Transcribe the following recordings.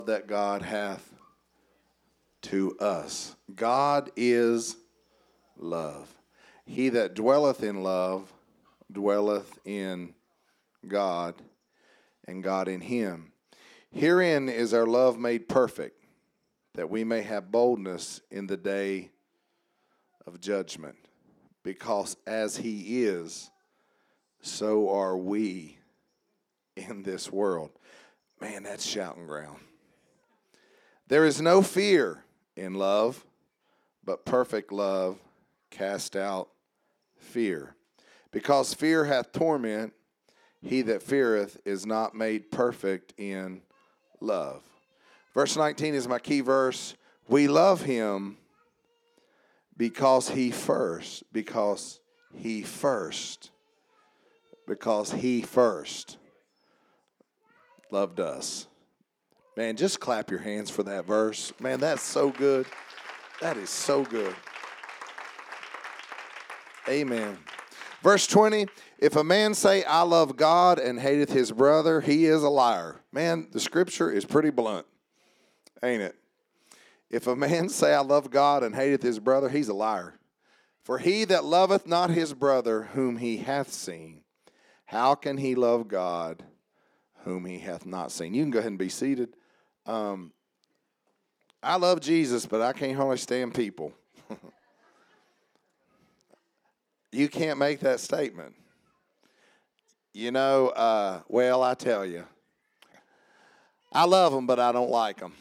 that God hath to us. God is love. He that dwelleth in love dwelleth in God, and God in him. Herein is our love made perfect, that we may have boldness in the day of judgment. Because as he is, so are we in this world. Man, that's shouting ground. There is no fear in love, but perfect love cast out fear. Because fear hath torment, he that feareth is not made perfect in love. Verse 19 is my key verse. We love him because he first loved us. Man, just clap your hands for that verse. Man, that's so good. That is so good. Amen. Verse 20, if a man say, I love God and hateth his brother, he is a liar. Man, the scripture is pretty blunt, ain't it? If a man say, I love God and hateth his brother, he's a liar. For he that loveth not his brother whom he hath seen, how can he love God whom he hath not seen? You can go ahead and be seated. I love Jesus, but I can't hardly stand people. You can't make that statement. You know, well, I tell you, I love them, but I don't like them.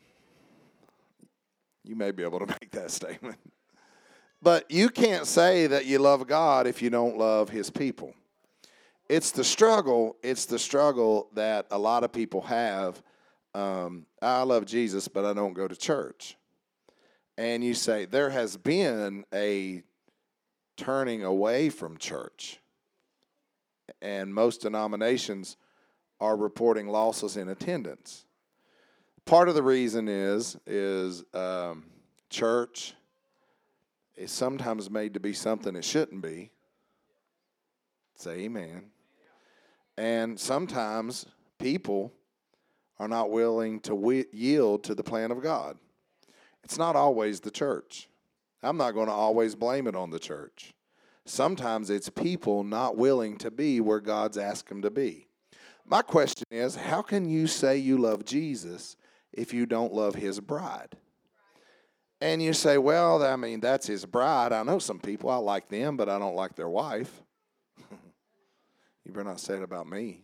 You may be able to make that statement. But you can't say that you love God if you don't love his people. It's the struggle that a lot of people have. I love Jesus, but I don't go to church. And you say, there has been a turning away from church. And most denominations are reporting losses in attendance. Part of the reason is church is sometimes made to be something it shouldn't be. Say amen. And sometimes people are not willing to yield to the plan of God. It's not always the church. I'm not going to always blame it on the church. Sometimes it's people not willing to be where God's asked them to be. My question is, how can you say you love Jesus if you don't love his bride? And you say, well, I mean, that's his bride. I know some people, I like them, but I don't like their wife. You better not say it about me.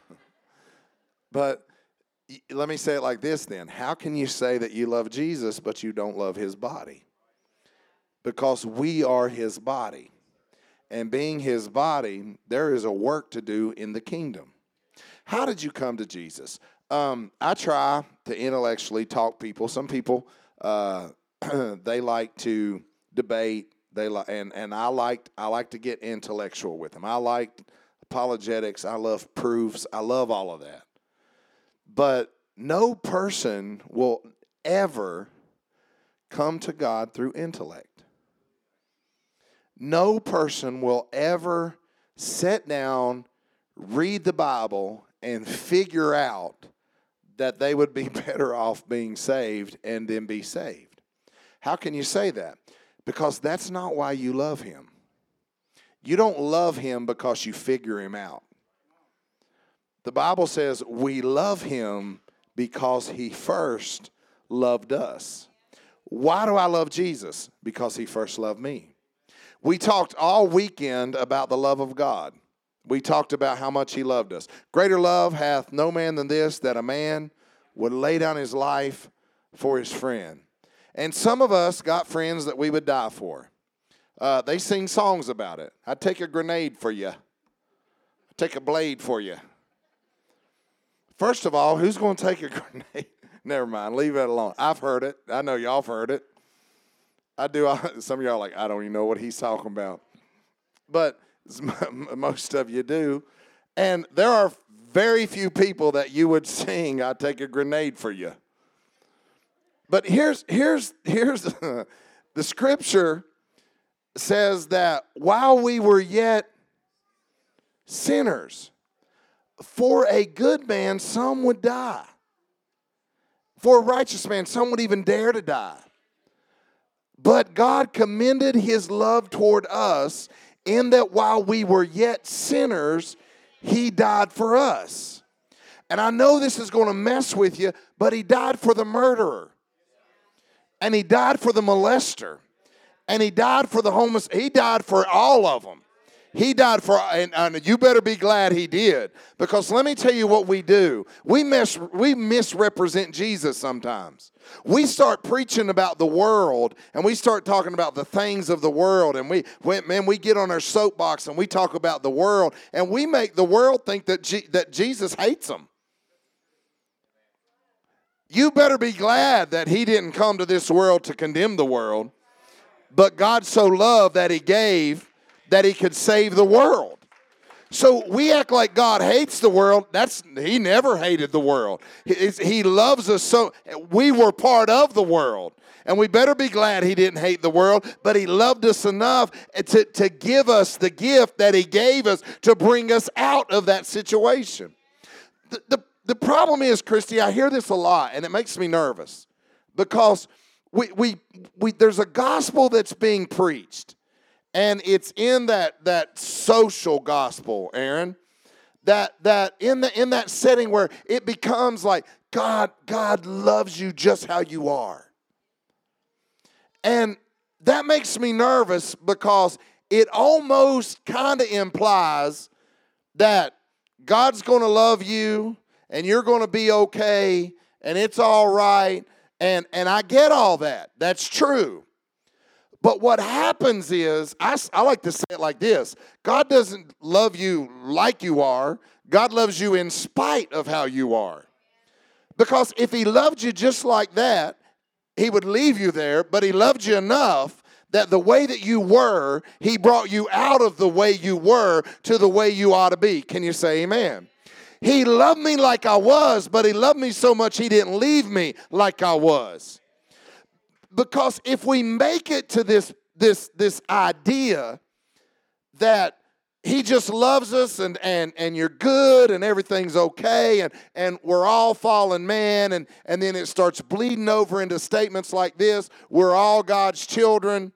But let me say it like this then. How can you say that you love Jesus, but you don't love his body? Because we are his body. And being his body, there is a work to do in the kingdom. How did you come to Jesus? I try to intellectually talk people. Some people, they like to debate. And I like to get intellectual with them. I like apologetics. I love proofs. I love all of that. But no person will ever come to God through intellect. No person will ever sit down, read the Bible, and figure out that they would be better off being saved and then be saved. How can you say that? Because that's not why you love him. You don't love him because you figure him out. The Bible says we love him because he first loved us. Why do I love Jesus? Because he first loved me. We talked all weekend about the love of God. We talked about how much he loved us. Greater love hath no man than this, that a man would lay down his life for his friend. And some of us got friends that we would die for. They sing songs about it. I'd take a grenade for you. I'd take a blade for you. First of all, who's going to take a grenade? Never mind. Leave that alone. I've heard it. I know y'all have heard it. I do. Some of y'all are like, I don't even know what he's talking about. But most of you do. And there are very few people that you would sing, I'd take a grenade for you. But here's the scripture says that while we were yet sinners, for a good man, some would die. For a righteous man, some would even dare to die. But God commended his love toward us in that while we were yet sinners, he died for us. And I know this is going to mess with you, but he died for the murderer. And he died for the molester. And he died for the homeless. He died for all of them. He died for, and you better be glad he did. Because let me tell you what we do. We misrepresent Jesus sometimes. We start preaching about the world, and we start talking about the things of the world, and we get on our soapbox and we talk about the world, and we make the world think that Jesus hates them. You better be glad that he didn't come to this world to condemn the world, but God so loved that he gave that he could save the world. So we act like God hates the world. He never hated the world. He loves us so. We were part of the world. And we better be glad he didn't hate the world, but he loved us enough to give us the gift that he gave us to bring us out of that situation. The problem is, Christy, I hear this a lot, and it makes me nervous because there's a gospel that's being preached. And it's in that social gospel, Aaron, that in that setting where it becomes like God loves you just how you are. And that makes me nervous because it almost kind of implies that God's going to love you and you're going to be okay and it's all right. And I get all that. That's true. But what happens is, I like to say it like this. God doesn't love you like you are. God loves you in spite of how you are. Because if he loved you just like that, he would leave you there. But he loved you enough that the way that you were, he brought you out of the way you were to the way you ought to be. Can you say amen? He loved me like I was, but he loved me so much he didn't leave me like I was. Because if we make it to this idea that he just loves us and you're good and everything's okay and we're all fallen man and then it starts bleeding over into statements like this, we're all God's children.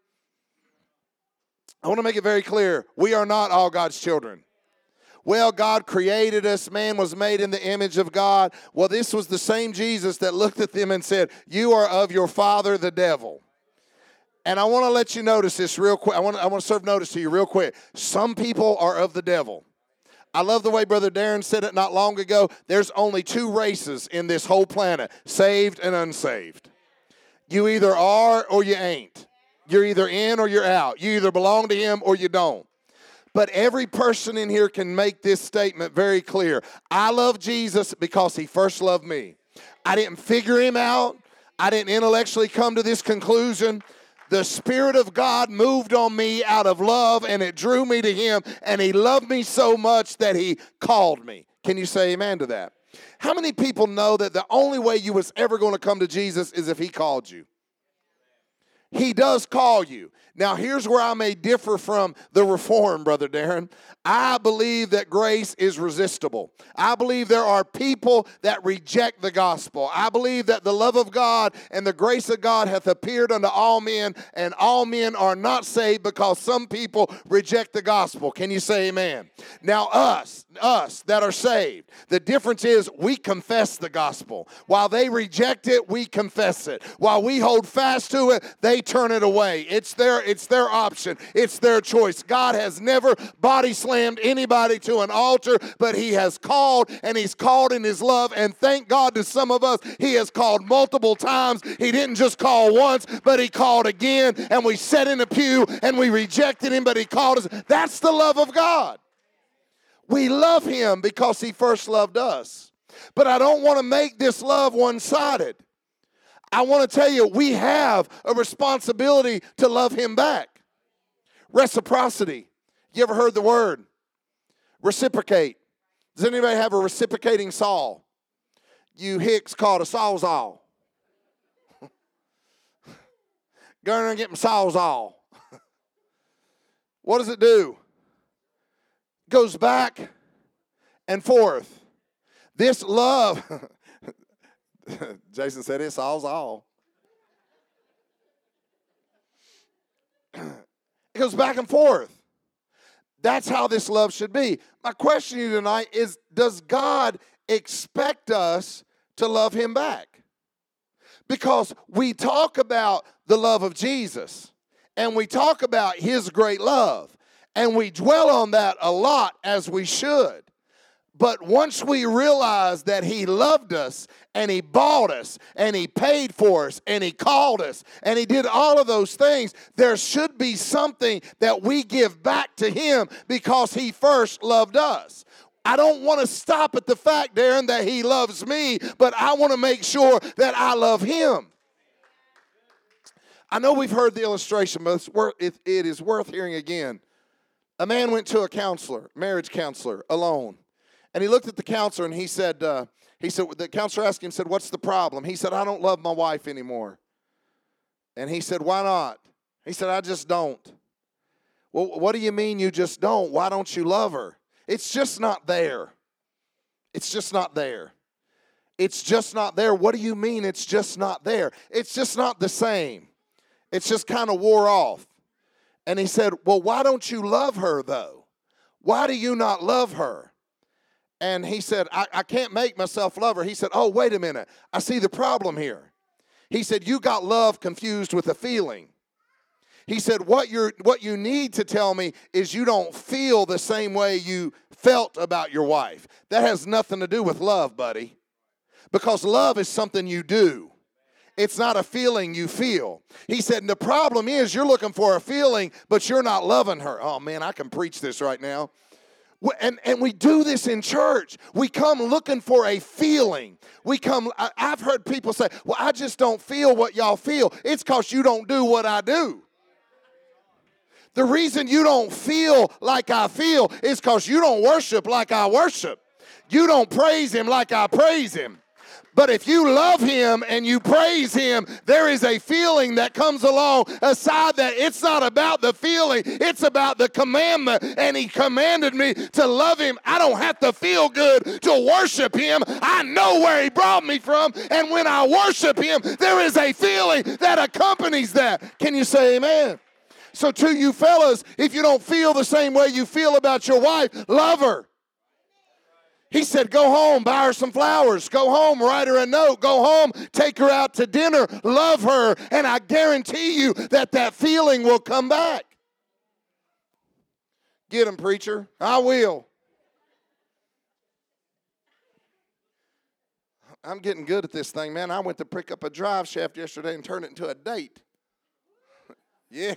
I want to make it very clear, we are not all God's children. Well, God created us. Man was made in the image of God. Well, this was the same Jesus that looked at them and said, you are of your father, the devil. And I want to let you notice this real quick. I want to serve notice to you real quick. Some people are of the devil. I love the way Brother Darren said it not long ago. There's only two races in this whole planet, saved and unsaved. You either are or you ain't. You're either in or you're out. You either belong to him or you don't. But every person in here can make this statement very clear. I love Jesus because he first loved me. I didn't figure him out. I didn't intellectually come to this conclusion. The Spirit of God moved on me out of love, and it drew me to him, and he loved me so much that he called me. Can you say amen to that? How many people know that the only way you was ever going to come to Jesus is if he called you? He does call you. Now, here's where I may differ from the Reform, Brother Darren. I believe that grace is resistible. I believe there are people that reject the gospel. I believe that the love of God and the grace of God hath appeared unto all men, and all men are not saved because some people reject the gospel. Can you say amen? Now, us that are saved, the difference is we confess the gospel. While they reject it, we confess it. While we hold fast to it, they turn it away. It's their option. It's their choice. God has never body slammed anybody to an altar, but he has called, and he's called in his love. And thank God to some of us, he has called multiple times. He didn't just call once, but he called again, and we sat in a pew and we rejected him, but he called us. That's the love of God. We love him because he first loved us. But I don't want to make this love one-sided. I want to tell you, we have a responsibility to love him back. Reciprocity. You ever heard the word? Reciprocate. Does anybody have a reciprocating saw? You hicks called a sawzall. Go in there and get my sawzall. What does it do? It goes back and forth. This love... Jason said it solves all. It goes back and forth. That's how this love should be. My question to you tonight is, does God expect us to love him back? Because we talk about the love of Jesus, and we talk about his great love, and we dwell on that a lot, as we should. But once we realize that he loved us and he bought us and he paid for us and he called us and he did all of those things, there should be something that we give back to him because he first loved us. I don't want to stop at the fact, Darren, that he loves me, but I want to make sure that I love him. I know we've heard the illustration, but it is worth hearing again. A man went to a counselor, marriage counselor, alone. And he looked at the counselor and he said, the counselor asked him, said, what's the problem? He said, I don't love my wife anymore. And he said, why not? He said, I just don't. Well, what do you mean you just don't? Why don't you love her? It's just not there. It's just not there. It's just not there. What do you mean it's just not there? It's just not the same. It's just kind of wore off. And he said, well, why don't you love her though? Why do you not love her? And he said, I can't make myself love her. He said, oh, wait a minute. I see the problem here. He said, you got love confused with a feeling. He said, what you need to tell me is you don't feel the same way you felt about your wife. That has nothing to do with love, buddy. Because love is something you do. It's not a feeling you feel. He said, and the problem is you're looking for a feeling, but you're not loving her. Oh, man, I can preach this right now. And we do this in church. We come looking for a feeling. I've heard people say, well, I just don't feel what y'all feel. It's because you don't do what I do. The reason you don't feel like I feel is because you don't worship like I worship. You don't praise him like I praise him. But if you love him and you praise him, there is a feeling that comes along aside that it's not about the feeling, it's about the commandment. And he commanded me to love him. I don't have to feel good to worship him. I know where he brought me from. And when I worship him, there is a feeling that accompanies that. Can you say amen? So to you fellas, if you don't feel the same way you feel about your wife, love her. He said, go home, buy her some flowers. Go home, write her a note. Go home, take her out to dinner. Love her, and I guarantee you that feeling will come back. Get him, preacher. I will. I'm getting good at this thing, man. I went to pick up a drive shaft yesterday and turn it into a date. Yeah.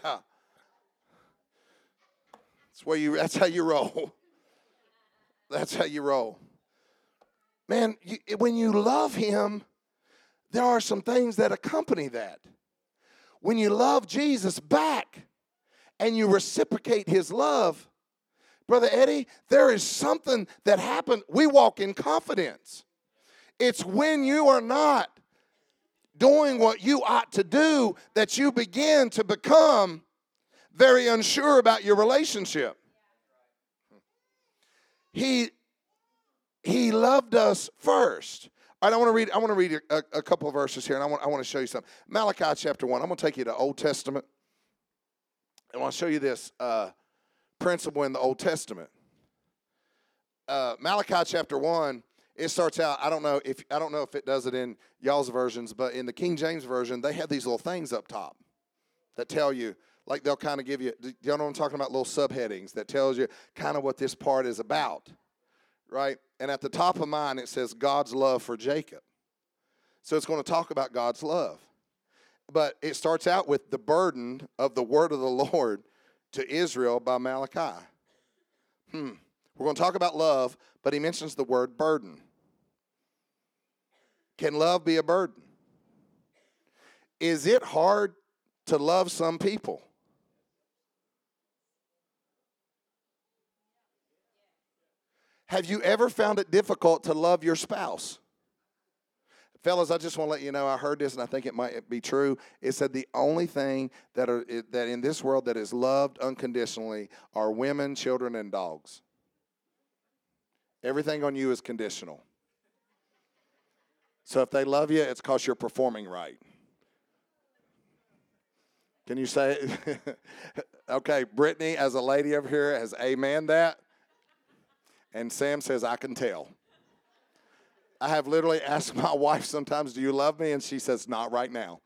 That's how you roll. That's how you roll. Man, when you love him, there are some things that accompany that. When you love Jesus back and you reciprocate his love, Brother Eddie, there is something that happened. We walk in confidence. It's when you are not doing what you ought to do that you begin to become very unsure about your relationship. He loved us first. All right, I want to read a couple of verses here, and I want to show you something. Malachi chapter 1. I'm going to take you to Old Testament. I want to show you this principle in the Old Testament. Malachi chapter 1, it starts out, I don't know if it does it in y'all's versions, but in the King James version, they have these little things up top that tell you, like they'll kind of give you, y'all know what I'm talking about, little subheadings that tells you kind of what this part is about, right? And at the top of mine, it says God's love for Jacob. So it's going to talk about God's love. But it starts out with the burden of the word of the Lord to Israel by Malachi. We're going to talk about love, but he mentions the word burden. Can love be a burden? Is it hard to love some people? Have you ever found it difficult to love your spouse? Fellas, I just want to let you know, I heard this and I think it might be true. It said the only thing that in this world that is loved unconditionally are women, children, and dogs. Everything on you is conditional. So if they love you, it's because you're performing right. Can you say it? Okay, Brittany, as a lady over here, has amen that. And Sam says, I can tell. I have literally asked my wife sometimes, do you love me? And she says, not right now.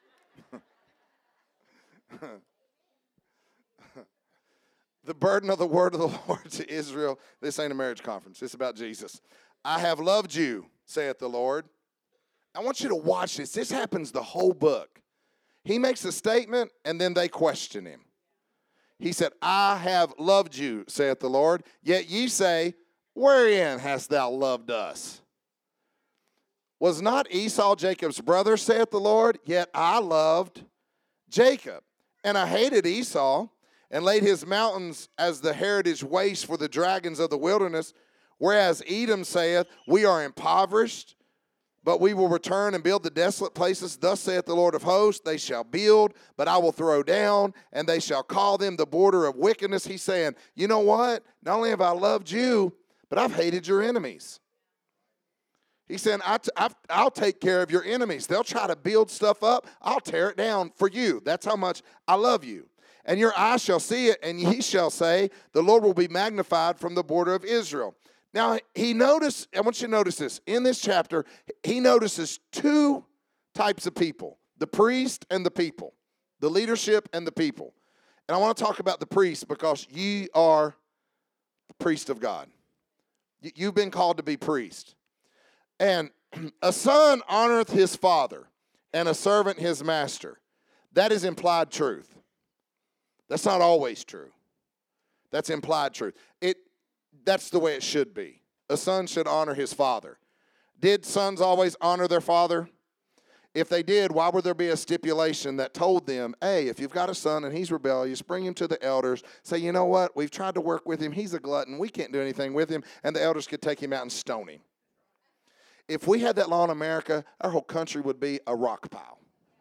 The burden of the word of the Lord to Israel. This ain't a marriage conference. It's about Jesus. I have loved you, saith the Lord. I want you to watch this. This happens the whole book. He makes a statement, and then they question him. He said, I have loved you, saith the Lord. Yet ye say, wherein hast thou loved us? Was not Esau Jacob's brother, saith the Lord? Yet I loved Jacob, and I hated Esau, and laid his mountains as the heritage waste for the dragons of the wilderness. Whereas Edom saith, we are impoverished, but we will return and build the desolate places. Thus saith the Lord of hosts, they shall build, but I will throw down, and they shall call them the border of wickedness. He's saying, you know what? Not only have I loved you, but I've hated your enemies. He's saying, I'll take care of your enemies. They'll try to build stuff up. I'll tear it down for you. That's how much I love you. And your eyes shall see it, and ye shall say, the Lord will be magnified from the border of Israel. Now, I want you to notice this. In this chapter, he notices two types of people, the priest and the people, the leadership and the people. And I want to talk about the priest because ye are the priest of God. You've been called to be priest. And a son honoreth his father, and a servant his master. That is implied truth. That's not always true. That's implied truth. That's the way it should be. A son should honor his father. Did sons always honor their father? If they did, why would there be a stipulation that told them, hey, if you've got a son and he's rebellious, bring him to the elders. Say, you know what? We've tried to work with him. He's a glutton. We can't do anything with him. And the elders could take him out and stone him. If we had that law in America, our whole country would be a rock pile.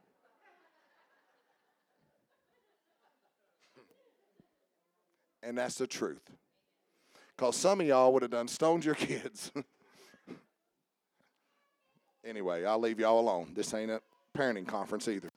And that's the truth. Because some of y'all would have done stoned your kids. Anyway, I'll leave y'all alone. This ain't a parenting conference either.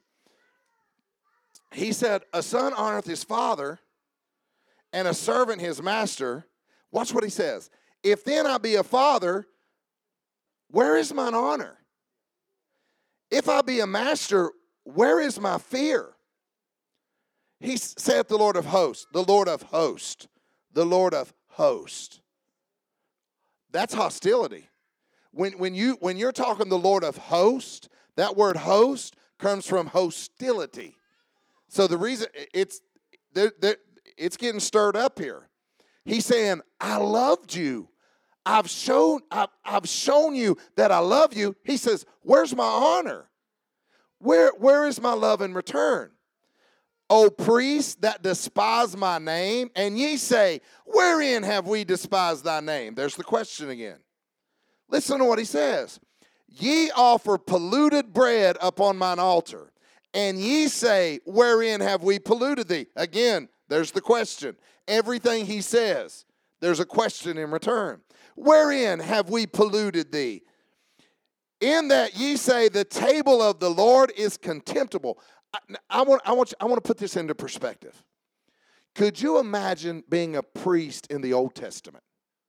He said, a son honoreth his father, and a servant his master. Watch what he says. If then I be a father, where is mine honor? If I be a master, where is my fear? He saith the Lord of hosts, the Lord of hosts, the Lord of hosts. That's hostility. When you're talking the Lord of hosts, that word host comes from hostility. So the reason it's getting stirred up here. He's saying, I loved you. I've shown you that I love you. He says, where's my honor? Where is my love in return? O priests that despise my name, and ye say, wherein have we despised thy name? There's the question again. Listen to what he says. Ye offer polluted bread upon mine altar, and ye say, wherein have we polluted thee? Again, there's the question. Everything he says, there's a question in return. Wherein have we polluted thee? In that ye say the table of the Lord is contemptible. I want to put this into perspective. Could you imagine being a priest in the Old Testament?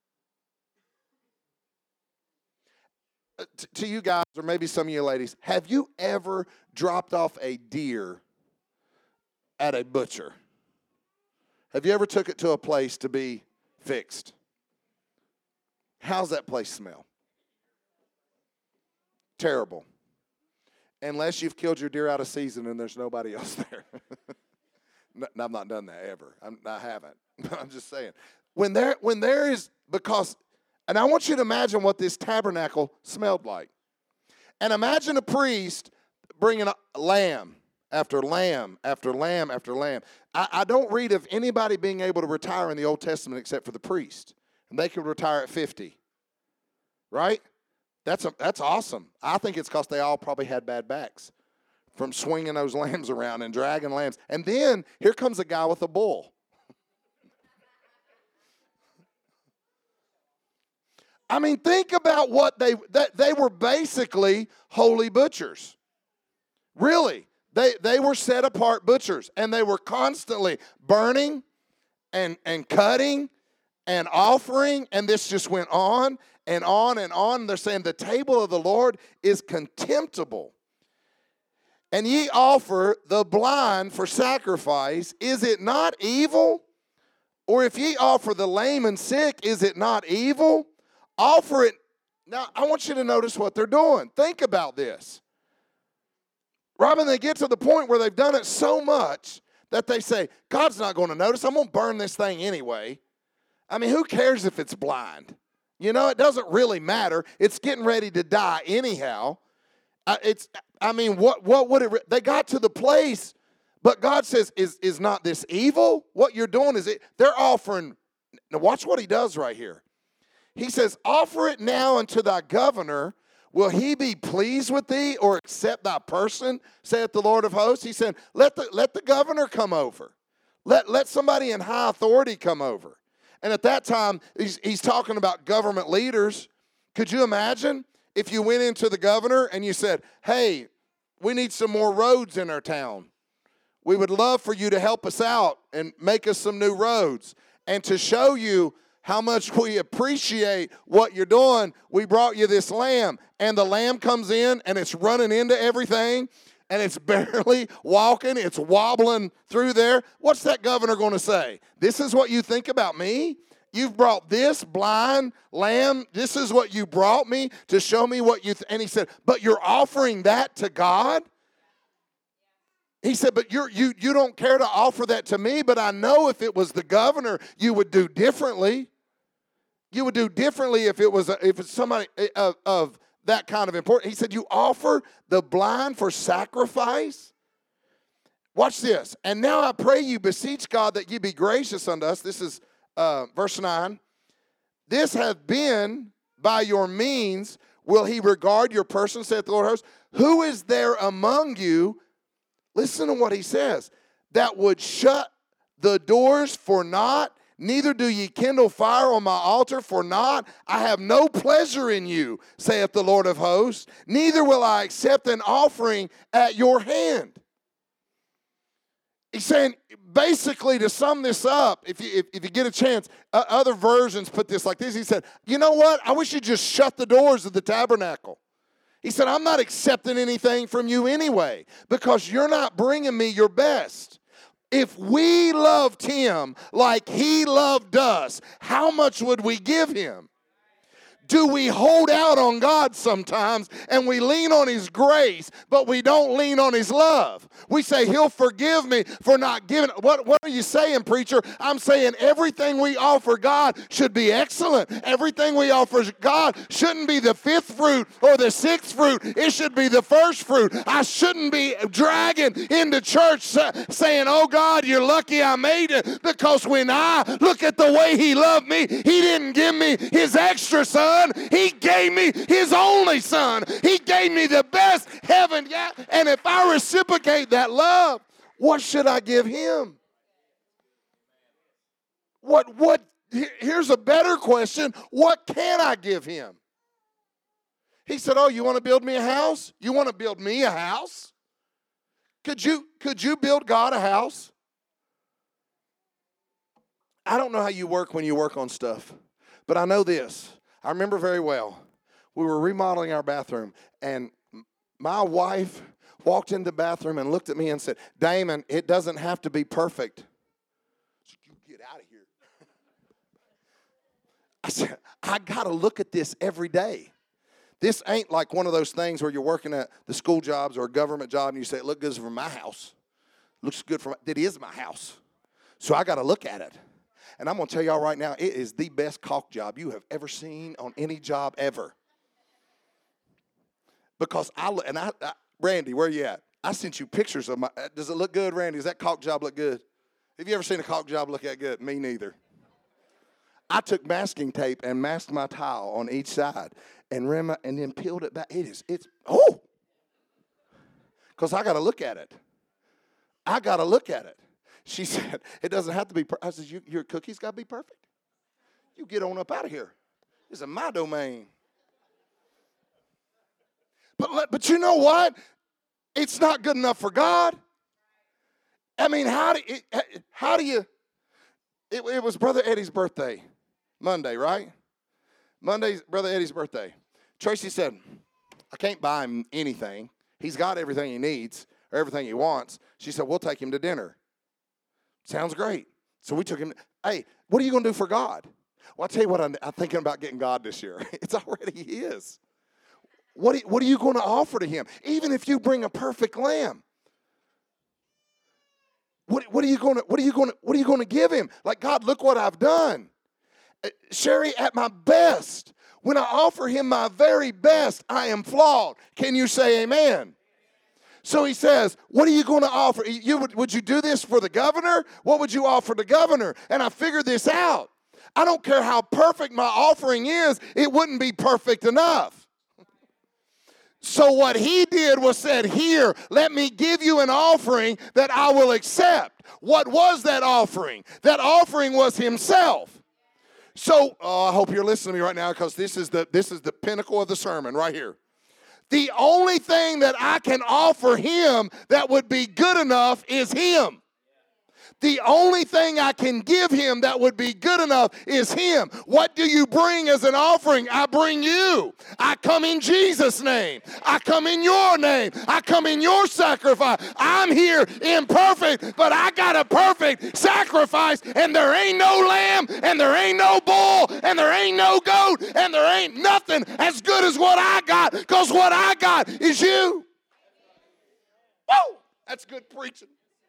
To you guys, or maybe some of you ladies, have you ever dropped off a deer at a butcher? Have you ever took it to a place to be fixed? How's that place smell? Terrible. Unless you've killed your deer out of season and there's nobody else there. No, I've not done that ever. I haven't. I'm just saying. When there is, because, and I want you to imagine what this tabernacle smelled like. And imagine a priest bringing a lamb after lamb after lamb after lamb. I don't read of anybody being able to retire in the Old Testament except for the priest. And they could retire at 50. Right? That's awesome. I think it's because they all probably had bad backs from swinging those lambs around and dragging lambs. And then here comes a guy with a bull. I mean, think about what they were basically holy butchers. Really, they were set apart butchers, and they were constantly burning and cutting and offering, and this just went on and on and on. They're saying the table of the Lord is contemptible. And ye offer the blind for sacrifice, is it not evil? Or if ye offer the lame and sick, is it not evil? Offer it. Now, I want you to notice what they're doing. Think about this. Robin, they get to the point where they've done it so much that they say, God's not going to notice. I'm going to burn this thing anyway. I mean, who cares if it's blind? You know, it doesn't really matter. It's getting ready to die anyhow. What would it? They got to the place, but God says, is not this evil? What you're doing is they're offering. Now watch what he does right here. He says, offer it now unto thy governor. Will he be pleased with thee or accept thy person, saith the Lord of hosts? He said, let the governor come over. Let somebody in high authority come over. And at that time, he's talking about government leaders. Could you imagine if you went into the governor and you said, hey, we need some more roads in our town. We would love for you to help us out and make us some new roads. And to show you how much we appreciate what you're doing, we brought you this lamb. And the lamb comes in and it's running into everything and it's barely walking. It's wobbling through there. What's that governor going to say? This is what you think about me? You've brought this blind lamb. This is what you brought me to show me what you and he said, but you're offering that to God? He said, but you don't care to offer that to me, but I know if it was the governor, you would do differently. You would do differently if it's somebody of that kind of importance. He said, you offer the blind for sacrifice? Watch this. And now I pray you, beseech God that you be gracious unto us. This is verse 9. This hath been by your means, will he regard your person, saith the Lord of hosts. Who is there among you, listen to what he says, that would shut the doors for naught? Neither do ye kindle fire on my altar for naught. I have no pleasure in you, saith the Lord of hosts. Neither will I accept an offering at your hand. He's saying, basically, to sum this up, if you get a chance, other versions put this like this. He said, you know what? I wish you'd just shut the doors of the tabernacle. He said, I'm not accepting anything from you anyway because you're not bringing me your best. If we loved him like he loved us, how much would we give him? Do we hold out on God sometimes and we lean on his grace, but we don't lean on his love? We say, he'll forgive me for not giving. What are you saying, preacher? I'm saying everything we offer God should be excellent. Everything we offer God shouldn't be the fifth fruit or the sixth fruit. It should be the first fruit. I shouldn't be dragging into church saying, oh God, you're lucky I made it, because when I look at the way he loved me, he didn't give me his extra son. He gave me his only son. He gave me the best heaven. Yeah. And if I reciprocate that love, what should I give him? Here's a better question. What can I give him? He said, oh, you want to build me a house? You want to build me a house? Could you build God a house? I don't know how you work when you work on stuff, but I know this. I remember very well, we were remodeling our bathroom, and my wife walked into the bathroom and looked at me and said, Damon, it doesn't have to be perfect. So you get out of here. I said, I got to look at this every day. This ain't like one of those things where you're working at the school jobs or a government job and you say, it looks good from my house. Looks good from, it is my house. So I got to look at it. And I'm going to tell y'all right now, it is the best caulk job you have ever seen on any job ever. Because Randy, where you at? I sent you pictures of my, does it look good, Randy? Does that caulk job look good? Have you ever seen a caulk job look that good? Me neither. I took masking tape and masked my tile on each side and then peeled it back. Because I got to look at it. I got to look at it. She said, it doesn't have to be perfect. I said, your cookies got to be perfect. You get on up out of here. This is my domain. But you know what? It's not good enough for God. I mean, how do you? It was Brother Eddie's birthday, Monday, right? Monday's Brother Eddie's birthday. Tracy said, I can't buy him anything. He's got everything he needs or everything he wants. She said, we'll take him to dinner. Sounds great. So we took him. Hey, what are you going to do for God? Well, I'll tell you what, I'm thinking about getting God this year. It's already his. What are you going to offer to him? Even if you bring a perfect lamb. What are you going to give him? Like, God, look what I've done. Sherry, at my best, when I offer him my very best, I am flawed. Can you say amen? So he says, what are you going to offer? Would you do this for the governor? What would you offer the governor? And I figured this out. I don't care how perfect my offering is, it wouldn't be perfect enough. So what he did was said, here, let me give you an offering that I will accept. What was that offering? That offering was himself. So I hope you're listening to me right now, because this is the pinnacle of the sermon right here. The only thing that I can offer him that would be good enough is him. The only thing I can give him that would be good enough is him. What do you bring as an offering? I bring you. I come in Jesus' name. I come in your name. I come in your sacrifice. I'm here imperfect, but I got a perfect sacrifice, and there ain't no lamb, and there ain't no bull, and there ain't no goat, and there ain't nothing as good as what I got, because what I got is you. Woo! That's good preaching.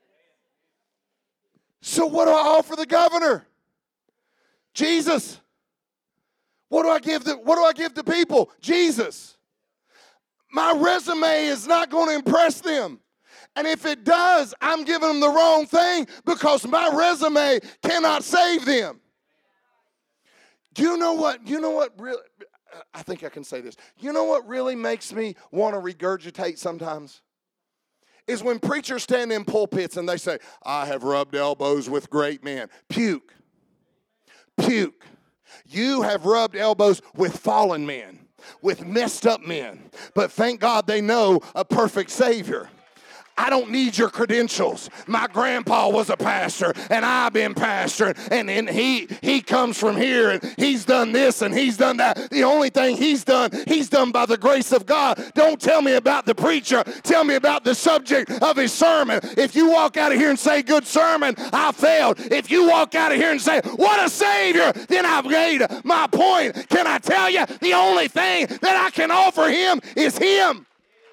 So what do I offer the governor? Jesus. What do I give the people? Jesus. My resume is not going to impress them. And if it does, I'm giving them the wrong thing, because my resume cannot save them. Do you know what really, I think I can say this. You know what really makes me want to regurgitate sometimes? Is when preachers stand in pulpits and they say, I have rubbed elbows with great men. Puke. Puke. You have rubbed elbows with fallen men, with messed up men. But thank God they know a perfect Savior. I don't need your credentials. My grandpa was a pastor, and I've been pastoring, and he comes from here, and he's done this, and he's done that. The only thing he's done by the grace of God. Don't tell me about the preacher. Tell me about the subject of his sermon. If you walk out of here and say, good sermon, I failed. If you walk out of here and say, what a Savior, then I've made my point. Can I tell you, the only thing that I can offer him is him.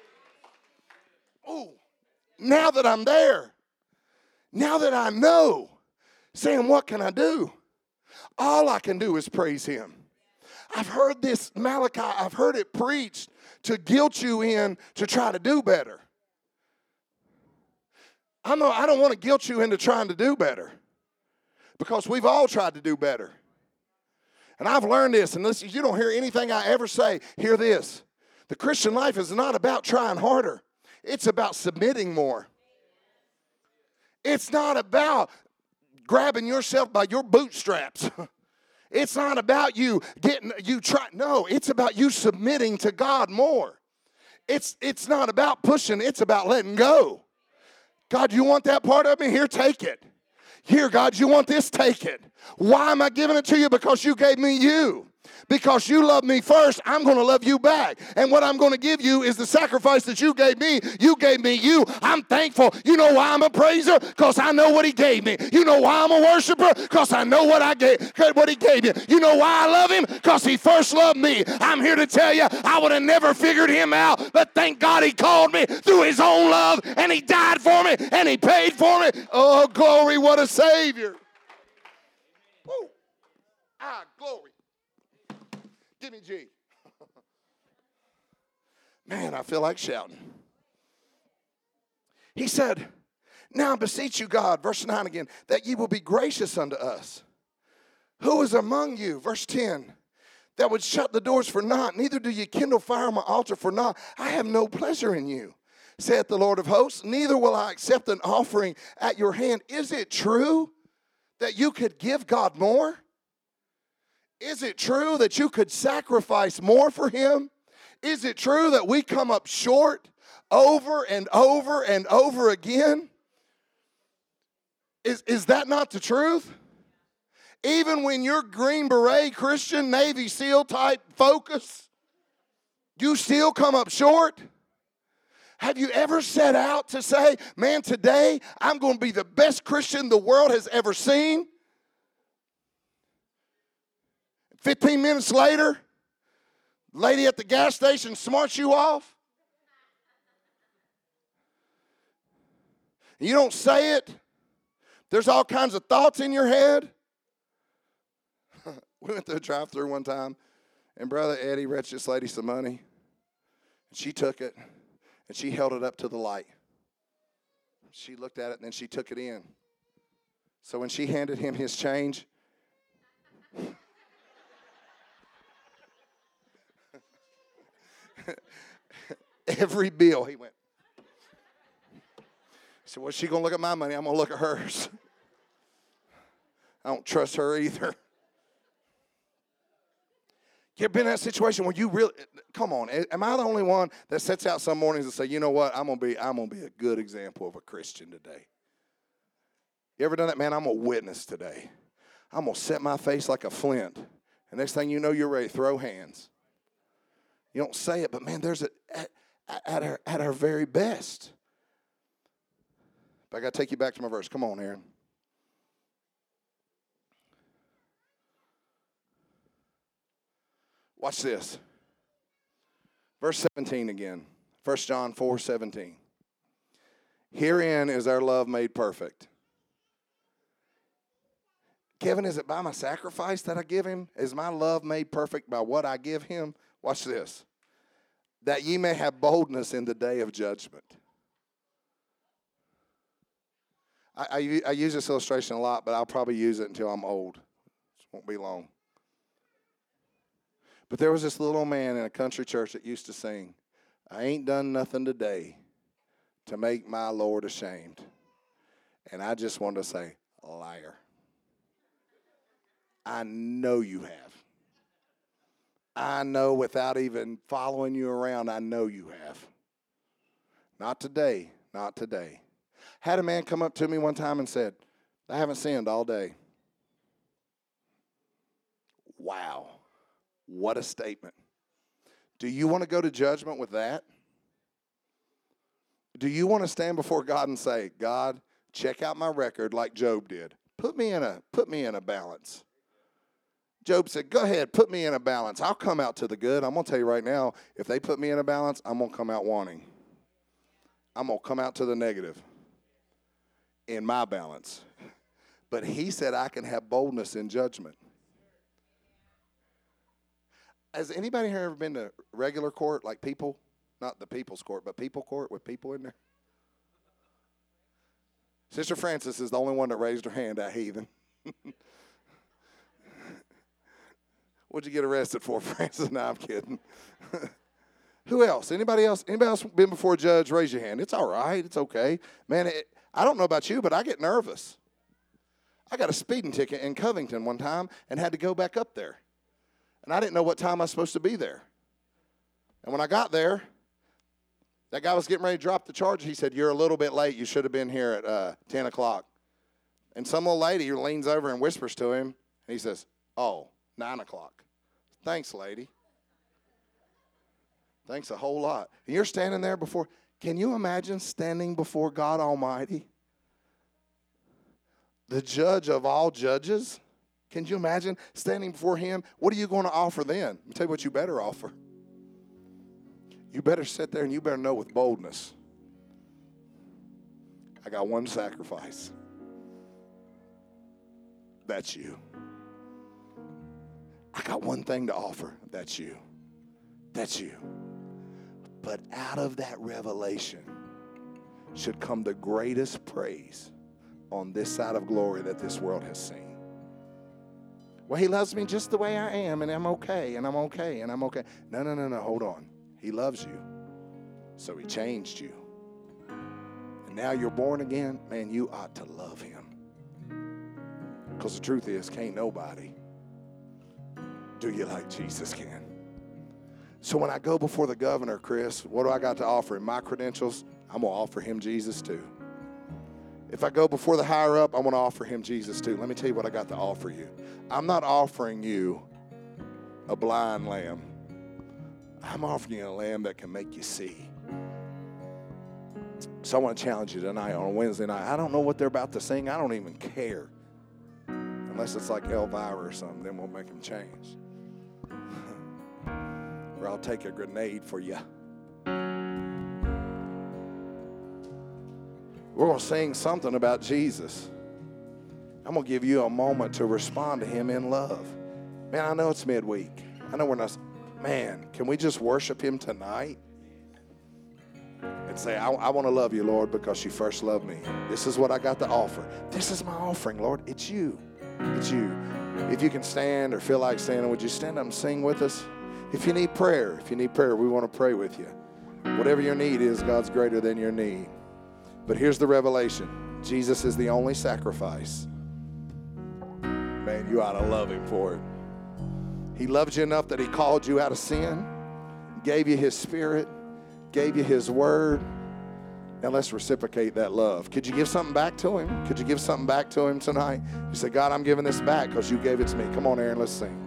Ooh. Now that I'm there, now that I know, saying, what can I do? All I can do is praise him. I've heard this, Malachi, I've heard it preached to guilt you in to try to do better. I don't want to guilt you into trying to do better, because we've all tried to do better. And I've learned this, and listen, you don't hear anything I ever say, hear this. The Christian life is not about trying harder. It's about submitting more. It's not about grabbing yourself by your bootstraps. It's not about no, it's about you submitting to God more. It's not about pushing, it's about letting go. God, you want that part of me? Here, take it. Here, God, you want this? Take it. Why am I giving it to you? Because you gave me you. Because you love me first, I'm going to love you back. And what I'm going to give you is the sacrifice that you gave me. You gave me you. I'm thankful. You know why I'm a praiser? Because I know what he gave me. You know why I'm a worshiper? Because I know what he gave you. You know why I love him? Because he first loved me. I'm here to tell you, I would have never figured him out, but thank God he called me through his own love, and he died for me, and he paid for me. Oh, glory, what a Savior. Woo. Glory. Give me G. Man, I feel like shouting. He said, now I beseech you, God, verse 9 again, that ye will be gracious unto us. Who is among you, verse 10, that would shut the doors for naught, neither do ye kindle fire on my altar for naught. I have no pleasure in you, saith the Lord of hosts, neither will I accept an offering at your hand. Is it true that you could give God more? Is it true that you could sacrifice more for him? Is it true that we come up short over and over and over again? Is that not the truth? Even when you're Green Beret Christian, Navy SEAL type focus, you still come up short? Have you ever set out to say, man, today I'm going to be the best Christian the world has ever seen? 15 minutes later, lady at the gas station smarts you off. You don't say it. There's all kinds of thoughts in your head. We went to a drive-thru one time, and Brother Eddie retched this lady some money. And she took it, and she held it up to the light. She looked at it, and then she took it in. So when she handed him his change, every bill, he went. He said, well, she's going to look at my money. I'm going to look at hers. I don't trust her either. You ever been in that situation where you really, come on, am I the only one that sets out some mornings and say, you know what, I'm gonna be a good example of a Christian today? You ever done that? Man, I'm going to witness today. I'm going to set my face like a flint. And next thing you know, you're ready to throw hands. You don't say it, but man, there's at our very best. But I got to take you back to my verse. Come on, Aaron. Watch this. Verse 17 again. 1 John 4:17. Herein is our love made perfect. Kevin, is it by my sacrifice that I give him? Is my love made perfect by what I give him? Watch this. That ye may have boldness in the day of judgment. I use this illustration a lot, but I'll probably use it until I'm old. It won't be long. But there was this little old man in a country church that used to sing, I ain't done nothing today to make my Lord ashamed. And I just wanted to say, liar. I know you have. I know without even following you around, I know you have. Not today, not today. Had a man come up to me one time and said, I haven't sinned all day. Wow. What a statement. Do you want to go to judgment with that? Do you want to stand before God and say, God, check out my record like Job did. Put me in a balance. Job said, go ahead, put me in a balance. I'll come out to the good. I'm going to tell you right now, if they put me in a balance, I'm going to come out wanting. I'm going to come out to the negative in my balance. But he said I can have boldness in judgment. Has anybody here ever been to regular court, like people? Not the people's court, but people court with people in there? Sister Francis is the only one that raised her hand, that heathen. What'd you get arrested for, Francis? No, I'm kidding. Who else? Anybody else? Anybody else been before a judge? Raise your hand. It's all right. It's okay. Man, I don't know about you, but I get nervous. I got a speeding ticket in Covington one time and had to go back up there. And I didn't know what time I was supposed to be there. And when I got there, that guy was getting ready to drop the charge. He said, you're a little bit late. You should have been here at 10 o'clock. And some little lady leans over and whispers to him. And he says, oh, 9 o'clock. Thanks, lady. Thanks a whole lot. And you're standing there before. Can you imagine standing before God Almighty? The judge of all judges? Can you imagine standing before him? What are you going to offer then? Let me tell you what you better offer. You better sit there and you better know with boldness. I got one sacrifice. That's you. I got one thing to offer. That's you. That's you. But out of that revelation should come the greatest praise on this side of glory that this world has seen. Well, he loves me just the way I am, and I'm okay, and I'm okay, and I'm okay. No, hold on. He loves you, so he changed you. And now you're born again, man, you ought to love him. Because the truth is, can't nobody do you like Jesus can? So when I go before the governor, Chris, what do I got to offer him? My credentials, I'm going to offer him Jesus too. If I go before the higher up, I'm going to offer him Jesus too. Let me tell you what I got to offer you. I'm not offering you a blind lamb. I'm offering you a lamb that can make you see. So I want to challenge you tonight on a Wednesday night. I don't know what they're about to sing. I don't even care. Unless it's like Elvira or something, then we'll make them change. Or I'll take a grenade for you. We're going to sing something about Jesus. I'm going to give you a moment to respond to him in love. Man, I know it's midweek. I know we're not. Man, can we just worship him tonight? And say, I want to love you, Lord, because you first loved me. This is what I got to offer. This is my offering, Lord. It's you. It's you. If you can stand or feel like standing, would you stand up and sing with us? If you need prayer, we want to pray with you. Whatever your need is, God's greater than your need. But here's the revelation. Jesus is the only sacrifice. Man, you ought to love him for it. He loved you enough that he called you out of sin, gave you his spirit, gave you his word. Now let's reciprocate that love. Could you give something back to him? Could you give something back to him tonight? You say, God, I'm giving this back because you gave it to me. Come on, Aaron, let's sing.